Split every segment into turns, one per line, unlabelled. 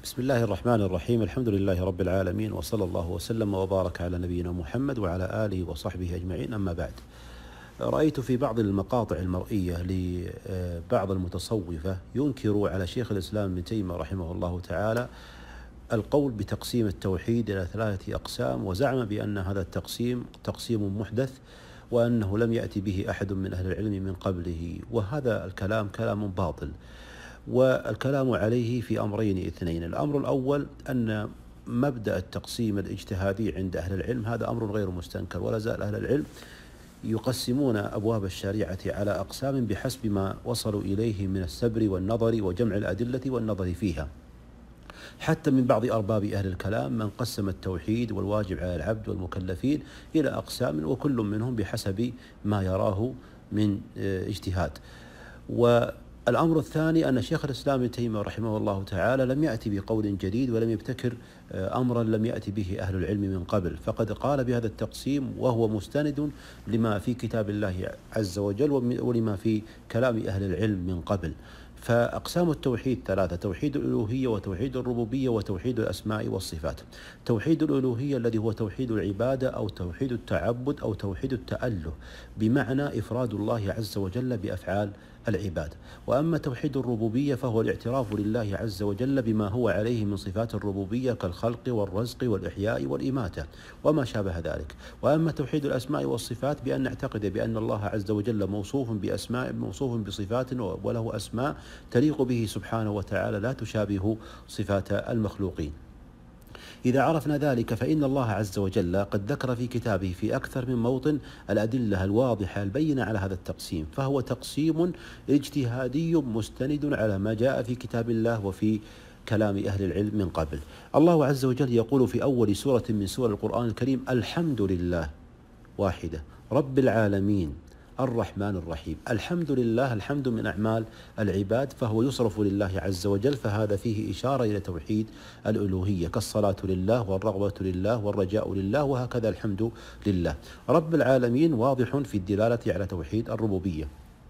بسم الله الرحمن الرحيم. الحمد لله رب العالمين، وصلى الله وسلم وبارك على نبينا محمد وعلى آله وصحبه أجمعين. أما بعد، رأيت في بعض المقاطع المرئية لبعض المتصوفة ينكروا على شيخ الإسلام ابن تيمية رحمه الله تعالى القول بتقسيم التوحيد إلى 3 أقسام، وزعم بأن هذا التقسيم تقسيم محدث وأنه لم يأتي به أحد من أهل العلم من قبله، وهذا الكلام كلام باطل. والكلام عليه في أمرين اثنين: الأمر الأول أن مبدأ التقسيم الاجتهادي عند أهل العلم هذا أمر غير مستنكر، ولا زال أهل العلم يقسمون أبواب الشريعة على أقسام بحسب ما وصلوا إليه من السبر والنظر وجمع الأدلة والنظر فيها، حتى من بعض أرباب أهل الكلام من قسم التوحيد والواجب على العبد والمكلفين إلى أقسام، وكل منهم بحسب ما يراه من اجتهاد. والأمر الثاني أن شيخ الإسلام ابن تيمية رحمه الله تعالى لم يأتي بقول جديد ولم يبتكر أمرا لم يأتي به أهل العلم من قبل، فقد قال بهذا التقسيم وهو مستند لما في كتاب الله عز وجل ولما في كلام أهل العلم من قبل. فأقسام التوحيد 3: توحيد الألوهية وتوحيد الربوبية وتوحيد الأسماء والصفات. توحيد الألوهية الذي هو توحيد العبادة أو توحيد التعبد أو توحيد التأله، بمعنى إفراد الله عز وجل بأفعال العباد. وأما توحيد الربوبية فهو الاعتراف لله عز وجل بما هو عليه من صفات الربوبية كالخلق والرزق والإحياء والإماتة وما شابه ذلك. وأما توحيد الأسماء والصفات بأن نعتقد بأن الله عز وجل موصوف بصفات وله أسماء تليق به سبحانه وتعالى لا تشابه صفات المخلوقين. إذا عرفنا ذلك فإن الله عز وجل قد ذكر في كتابه في أكثر من موطن الأدلة الواضحة البينة على هذا التقسيم، فهو تقسيم اجتهادي مستند على ما جاء في كتاب الله وفي كلام أهل العلم من قبل. الله عز وجل يقول في أول سورة من سور القرآن الكريم: الحمد لله واحدة، رب العالمين، الرحمن الرحيم. الحمد لله، الحمد من أعمال العباد، فهو يصرف لله عز وجل، فهذا فيه إشارة إلى توحيد الألوهية، كالصلاة لله والرغبة لله والرجاء لله، وهكذا الحمد لله. رب العالمين واضح في الدلالة على توحيد الربوبية.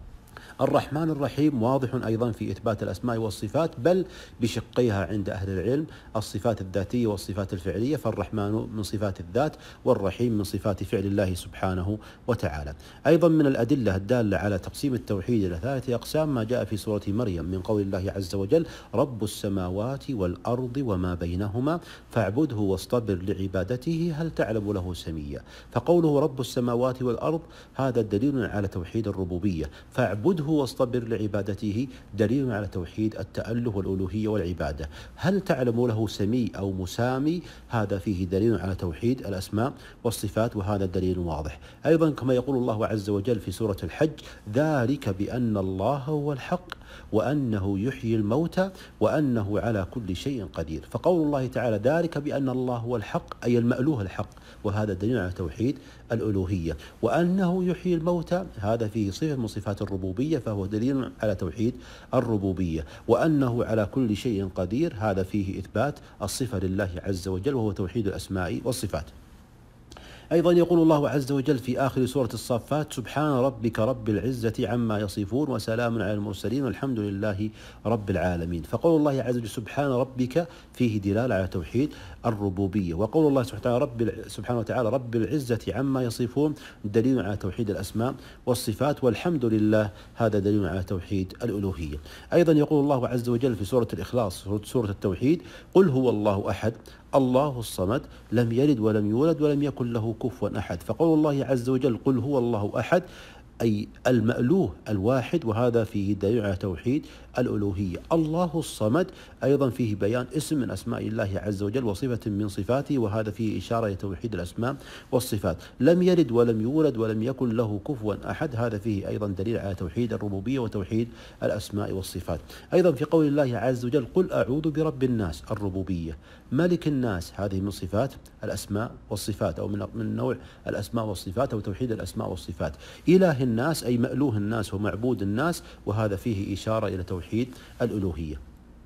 الرحمن الرحيم واضح أيضا في إثبات الأسماء والصفات، بل بشقيها عند أهل العلم: الصفات الذاتية والصفات الفعلية، فالرحمن من صفات الذات والرحيم من صفات فعل الله سبحانه وتعالى. أيضا من الأدلة الدالة على تقسيم التوحيد إلى 3 أقسام ما جاء في سورة مريم من قول الله عز وجل: رب السماوات والأرض وما بينهما فاعبده واصطبر لعبادته هل تعلم له سميا. فقوله رب السماوات والأرض هذا دليل على توحيد الربوبية، فاعبده واصطبر لعبادته دليل على توحيد التأله والألوهية والعبادة. هل تعلم له سمي أو مسامي هذا فيه دليل على توحيد الأسماء والصفات، وهذا دليل واضح. أيضا كما يقول الله عز وجل في سورة الحج: ذلك بأن الله هو الحق وأنه يحيي الموتى وأنه على كل شيء قدير. فقول الله تعالى ذلك بأن الله هو الحق أي المألوه الحق، وهذا دليل على توحيد الألوهية. وأنه يحيي الموتى هذا فيه صفة من صفات الربوبية، فهو دليل على توحيد الربوبية. وأنه على كل شيء قدير هذا فيه إثبات الصفة لله عز وجل، وهو توحيد الأسماء والصفات. أيضا يقول الله عز وجل في آخر سورة الصافات: سبحان ربك رب العزة عما يصفون وسلام على المرسلين والحمد لله رب العالمين. فقول الله عز وجل سبحان ربك فيه دلالة على توحيد الربوبية، وقول الله سبحانه وتعالى رب العزة عما يصفون دليل على توحيد الأسماء والصفات، والحمد لله هذا دليل على توحيد الألوهية. أيضا يقول الله عز وجل في سورة الإخلاص سورة التوحيد: قل هو الله أحد الله الصمد لم يلد ولم يولد ولم يكن له كفوا أحد. فقول الله عز وجل قل هو الله أحد أي المألوه الواحد، وهذا فيه دليل على توحيد الألوهية. الله الصمد أيضا فيه بيان اسم من أسماء الله عز وجل وصفة من صفاته، وهذا فيه إشارة إلى توحيد الأسماء والصفات. لم يلد ولم يولد ولم يكن له كفوا أحد، هذا فيه أيضا دليل على توحيد الربوبية وتوحيد الأسماء والصفات. أيضا في قول الله عز وجل قل أعوذ برب الناس الربوبية، ملك الناس هذه من صفات الأسماء والصفات أو من نوع الأسماء والصفات أو توحيد الأسماء والصفات. إله الناس أي مألوه الناس ومعبود الناس، وهذا فيه إشارة إلى توحيد الألوهية.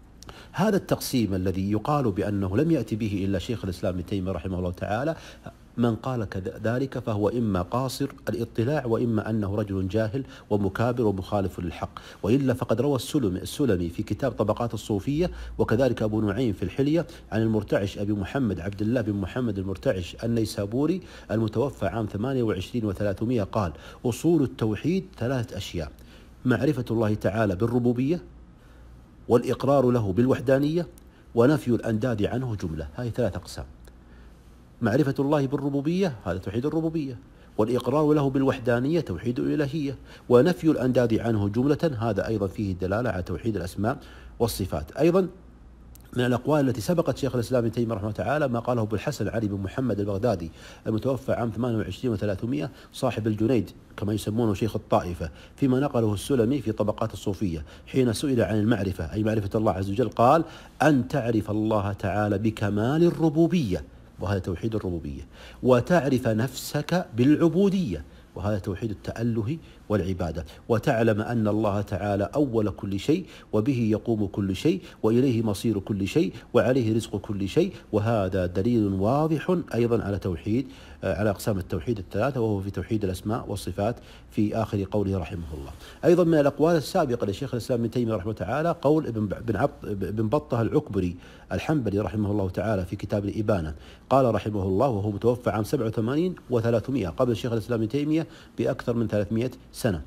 هذا التقسيم الذي يقال بأنه لم يأتي به إلا شيخ الإسلام ابن تيمية رحمه الله تعالى من قال ذلك فهو إما قاصر الاطلاع وإما أنه رجل جاهل ومكابر ومخالف للحق، وإلا فقد روى السلمي في كتاب طبقات الصوفية، وكذلك أبو نعيم في الحلية عن المرتعش أبي محمد عبد الله بن محمد المرتعش النيسابوري المتوفى عام 28 و300 قال: أصول التوحيد 3 أشياء: معرفة الله تعالى بالربوبية، والإقرار له بالوحدانية، ونفي الأنداد عنه جملة. هذه 3 أقسام: معرفة الله بالربوبية هذا توحيد الربوبية، والإقرار له بالوحدانية توحيد الإلهية، ونفي الأنداد عنه جملة هذا أيضا فيه الدلالة على توحيد الأسماء والصفات. أيضا من الأقوال التي سبقت شيخ الإسلام ابن تيمية رحمه الله تعالى ما قاله أبو الحسن علي بن محمد البغدادي المتوفى عام 28 و300 صاحب الجنيد كما يسمونه شيخ الطائفة، فيما نقله السلمي في طبقات الصوفية حين سئل عن المعرفة أي معرفة الله عز وجل قال: أن تعرف الله تعالى بكمال الربوبية، وهذا توحيد الربوبية، وتعرف نفسك بالعبودية، وهذا توحيد التأله والعبادة، وتعلم أن الله تعالى أول كل شيء، وبه يقوم كل شيء، وإليه مصير كل شيء، وعليه رزق كل شيء، وهذا دليل واضح أيضا على توحيد على أقسام التوحيد 3، وهو في توحيد الأسماء والصفات في آخر قوله رحمه الله. أيضا من الأقوال السابقة لشيخ الإسلام ابن تيمية رحمه الله تعالى قول ابن بطة العكبري الحنبلي رحمه الله تعالى في كتاب الإبانة، قال رحمه الله وهو متوفى عام 87 و300 قبل شيخ الإسلام ابن تيمية بأكثر من 300 سنة،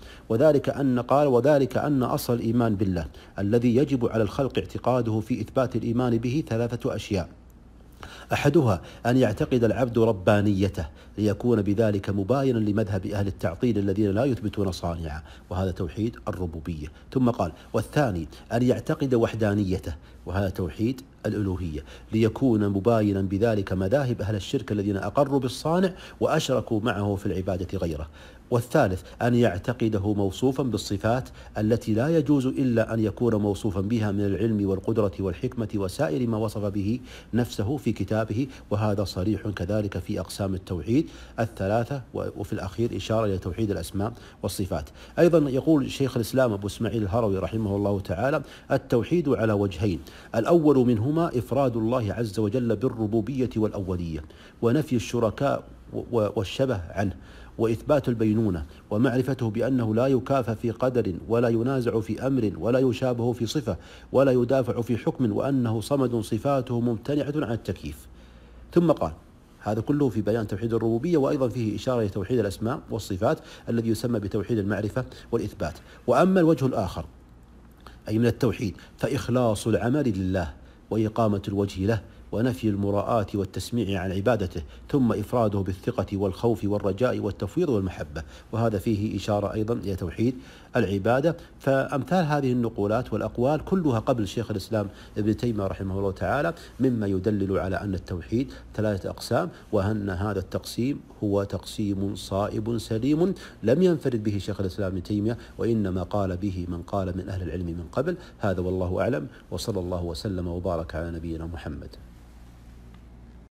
وذلك أن أصل الإيمان بالله الذي يجب على الخلق اعتقاده في إثبات الإيمان به 3 أشياء: أحدها أن يعتقد العبد ربانيته ليكون بذلك مباينا لمذهب أهل التعطيل الذين لا يثبتون صانعا، وهذا توحيد الربوبية. ثم قال: والثاني أن يعتقد وحدانيته، وهذا توحيد الألوهية، ليكون مباينا بذلك مذاهب أهل الشرك الذين أقروا بالصانع وأشركوا معه في العبادة غيره. والثالث أن يعتقده موصوفا بالصفات التي لا يجوز إلا أن يكون موصوفا بها من العلم والقدرة والحكمة وسائر ما وصف به نفسه في كتابه، وهذا صريح كذلك في أقسام التوحيد 3، وفي الأخير إشارة إلى توحيد الأسماء والصفات. أيضا يقول شيخ الإسلام أبو إسماعيل الهروي رحمه الله تعالى: التوحيد على وجهين: الأول منهما إفراد الله عز وجل بالربوبية والأولية، ونفي الشركاء والشبه عنه، وإثبات البينونة، ومعرفته بأنه لا يكافى في قدر، ولا ينازع في أمر، ولا يشابه في صفة، ولا يدافع في حكم، وأنه صمد صفاته ممتنعة عن التكييف. ثم قال: هذا كله في بيان توحيد الربوبية، وأيضا فيه إشارة لتوحيد الأسماء والصفات الذي يسمى بتوحيد المعرفة والإثبات. وأما الوجه الآخر أي من التوحيد فإخلاص العمل لله، وإقامة الوجه له، ونفي المراءة والتسميع عن عبادته، ثم إفراده بالثقة والخوف والرجاء والتفويض والمحبة، وهذا فيه إشارة أيضا إلى توحيد العبادة. فأمثال هذه النقولات والأقوال كلها قبل شيخ الإسلام ابن تيمية رحمه الله تعالى مما يدلل على أن التوحيد 3 أقسام، وأن هذا التقسيم هو تقسيم صائب سليم لم ينفرد به شيخ الإسلام ابن تيمية، وإنما قال به من قال من أهل العلم من قبل. هذا والله أعلم، وصلى الله وسلم وبارك على نبينا محمد.